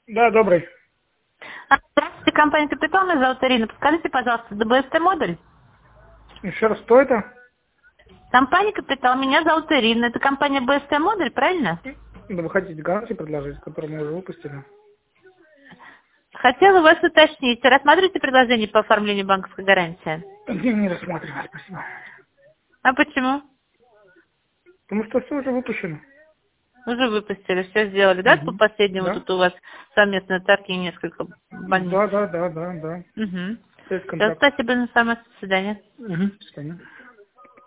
Да, добрый. Здравствуйте, компания «Капитал», меня зовут Ирина. Подскажите, пожалуйста, ДБСТ модуль? Еще раз, кто это? Компания «Капитал», меня зовут Ирина. Это компания БСТ модуль, правильно? Да вы хотите гарантии предложить, которую мы уже выпустили? Хотела вас уточнить. Рассматриваете предложение по оформлению банковской гарантии? Не рассматриваю, спасибо. А почему? Потому что все уже выпущено. Уже выпустили, все сделали, да? По Угу. последнему Да? тут у вас совместные торги несколько больниц. Да. Угу. Есть Все, контракт. спасибо за информацию. До свидания. Угу. До свидания.